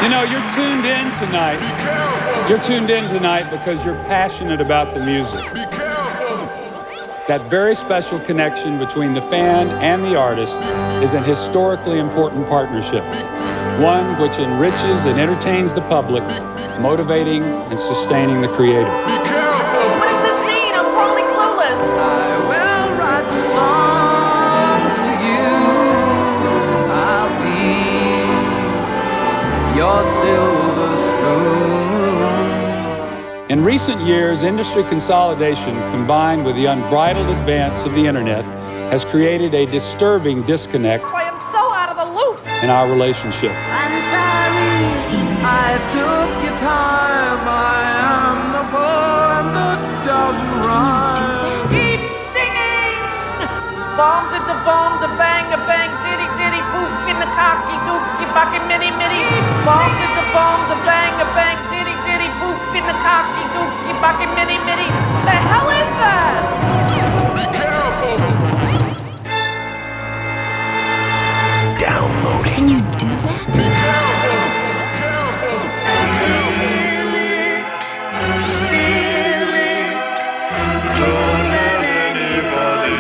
You know, you're tuned in tonight. You're tuned in tonight because you're passionate about the music. That very special connection between the fan and the artist is an historically important partnership. One which enriches and entertains the public, motivating and sustaining the creator. What is this scene? I'm totally clueless. I will write songs for you. I'll be your silver spoon. In recent years, industry consolidation combined with the unbridled advance of the internet has created a disturbing disconnect I am so out of the loop. in our relationship. I'm sorry, I took your time. I am the poem that doesn't rhyme. Keep singing. Bomb to bang a bang diddy diddy poop in the cocky dookie bucket mitty mitty. Bomb to bang a bang diddy diddy poop in the cocky dookie bucket mitty mitty. The hell is that? Be careful. Downloading. Can you do that? Be careful. Don't let anybody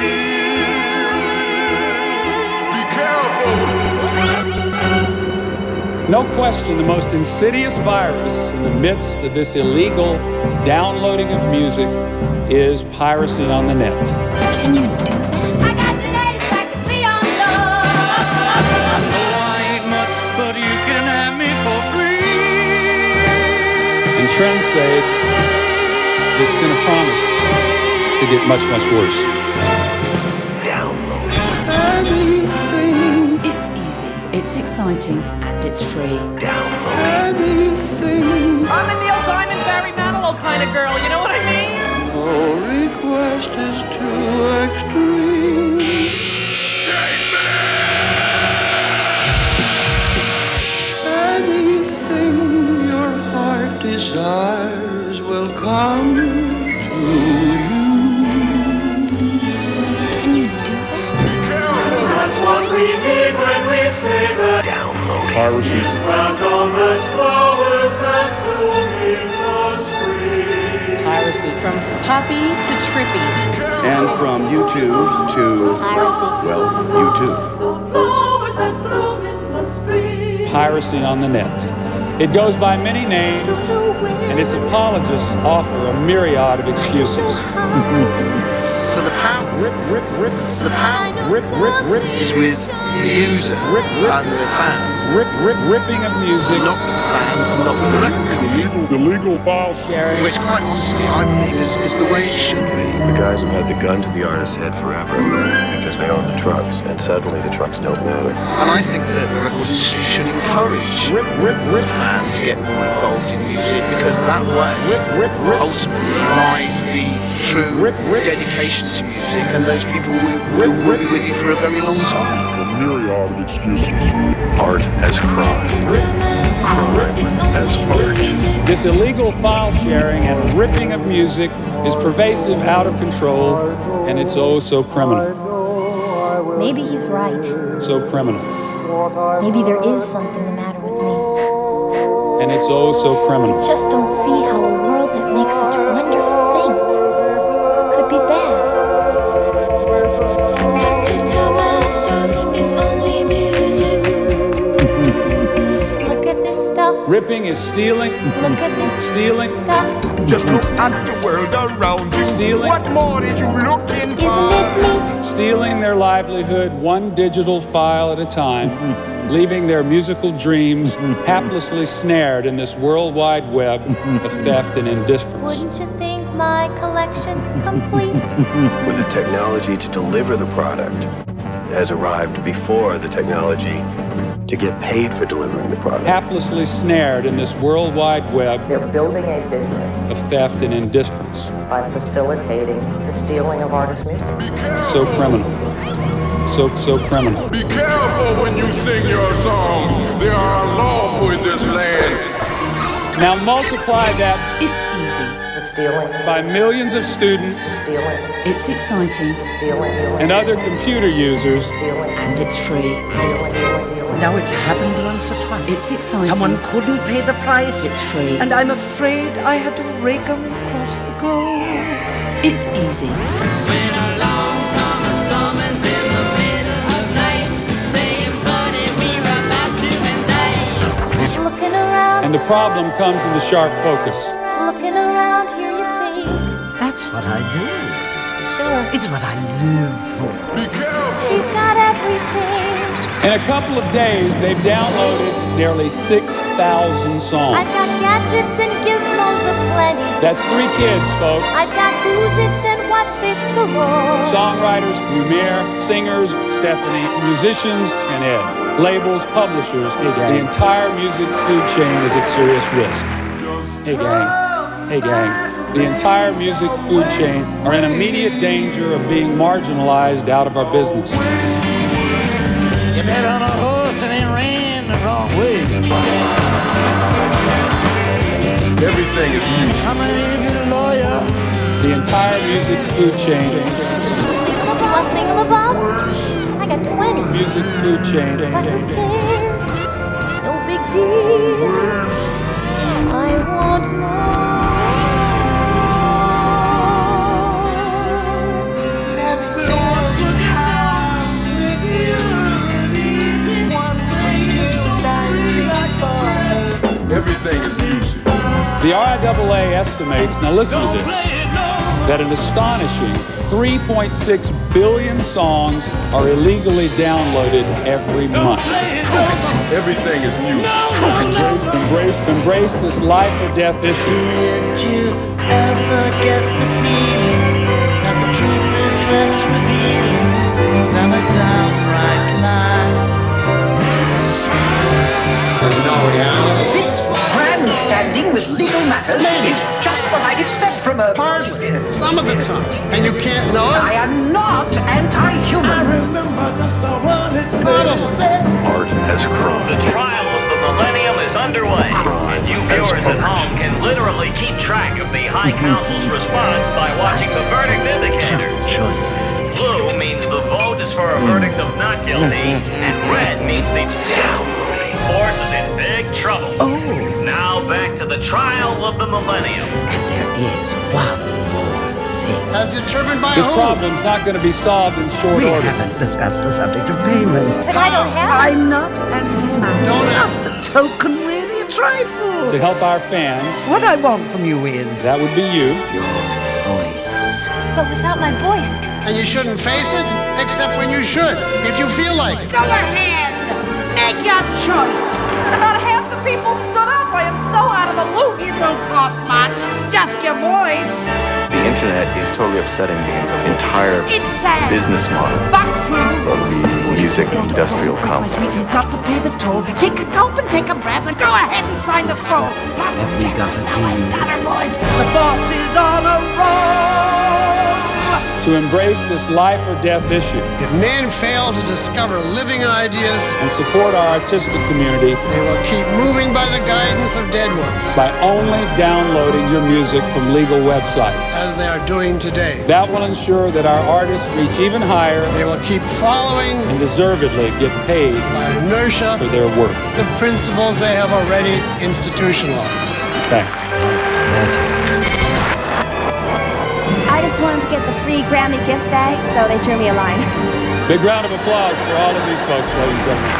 steal. Be careful. No question, the most insidious virus in the midst of this illegal downloading of music is piracy on the net. Can you do that? I got the latest I can be on love. No, I ain't much, but you can have me for free. And trends say it's going to promise to get much, much worse. Downloading. It's easy, it's exciting, and it's free. Downloading. I'm a Neil Diamond, Barry Manilow kind of girl. You know what I mean? No request is too extreme. Anything your heart desires will come to you. Can you do that? That's what we mean when we say that. Downloading. Piracy. Welcome as flowers that bloom in the spring. Piracy. From poppy to trippy. And from YouTube to, well, YouTube. Flowers that bloom in the spring. Piracy on the net. It goes by many names, and its apologists offer a myriad of excuses. So the power, Rip, the power rip, is with the user and the fan, ripping of music. not with the band, not with the record company. The legal file sharing. Which, quite honestly, I believe is the way it should be. The guys have had the gun to the artist's head forever because they own the trucks, and suddenly the trucks don't matter. And I think that the record industry should encourage fans to get more involved in music, because that way ultimately lies the true dedication to music, and those people will be with you for a very long time. A myriad of excuses. Art as crime. Crime as art. This illegal file sharing and ripping of music is pervasive, out of control, and it's oh so criminal. Maybe he's right. So criminal. Maybe there is something the matter with me. And it's oh so criminal. Just don't see how a world that makes such wonderful things could be bad. Look at this stuff. Ripping is stealing. Look at this Stealing. stuff. Just look at the world around you. Stealing. What more did you looking for? Isn't it neat? Stealing their livelihood one digital file at a time, leaving their musical dreams haplessly snared in this worldwide web of theft and indifference. Wouldn't you think my collection's complete? With the technology to deliver the product has arrived before the technology to get paid for delivering the product. Haplessly snared in this worldwide web They're building a business of theft and indifference. by facilitating the stealing of artists' music. So criminal. So criminal. Be careful when you sing your songs. They are unlawful in this land. Now multiply that It's easy. The stealing. by millions of students Stealing. It's exciting. The stealing. and other computer users. Stealing. And it's free. Now it's happened once or twice. It's exciting. Someone couldn't pay the price. It's free. And I'm afraid I had to rake 'em across the goals. It's easy. Looking around. And the problem comes in the sharp focus. Looking around here, you think. That's what I do. Sure. It's what I live for. She's got everything. In a couple of days, they've downloaded nearly 6,000 songs. I've got gadgets and gizmos aplenty. That's 3 kids, folks. I've got who's its and what's its galore. Songwriters, Lumiere, singers, Stephanie, musicians, and Ed. Labels, publishers, hey gang. The entire music food chain is at serious risk. Hey gang. Hey gang. The entire music food chain are in immediate danger of being marginalized out of our business. You bet on a horse and it ran the wrong way. Everything is music. I'm gonna need to get a lawyer. The entire music food chain. What thingamabobs? I got 20. Music food chain. But who cares? No big deal. I want more. Everything is music. The RIAA estimates, now listen to this, that an astonishing 3.6 billion songs are illegally downloaded every month. Everything is music. Embrace this life or death issue. Did you ever get the feeling that the truth is less revealing than a downright lie? There's no reality. This grandstanding with legal matters is just what I'd expect from a... Hardly. Some of the time. And you can't know it? I am not anti-human. I remember just someone had said. Art has grown. The trial of the millennium is underway, and you viewers at home can literally keep track of the High Council's response by watching the verdict indicator. Blue means the vote is for a verdict of not guilty, and red means the downloading force is in big trouble. Now back to the trial of the millennium. And there is one more thing. As determined by This who? problem's not going to be solved in short We order. haven't discussed the subject of payment. But I don't have it. I'm not asking that. Just a token, really, a trifle. To help our fans, What I want from you is that would be you. your voice. But without my voice. And you shouldn't face it, except when you should, if you feel like it. Go ahead. Make your choice. About half the people stood up. I am so out of the loop. It won't cost much. Just your voice. The internet is totally upsetting the entire It's sad. business model But true. of the music industrial complex. You've got to pay the toll. Take a gulp and take a breath and go ahead and sign the scroll. Lots of we got now I've got her, boys. The boss is on a roll. To embrace this life or death issue If men fail to discover living ideas, and support our artistic community they will keep moving by the guidance of dead ones, by only downloading your music from legal websites. as they are doing today. That will ensure that our artists reach even higher They will keep following, and deservedly get paid by inertia, for their work. the principles they have already institutionalized. Thanks. I just wanted to get the free Grammy gift bag, so they drew me a line. Big round of applause for all of these folks, ladies and gentlemen.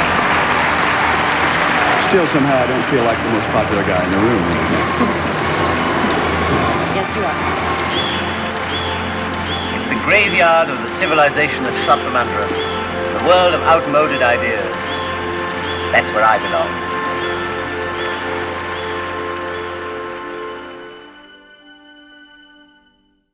Still, somehow, I don't feel like the most popular guy in the room. Yes, you are. It's the graveyard of the civilization that shot from under us. The world of outmoded ideas. That's where I belong.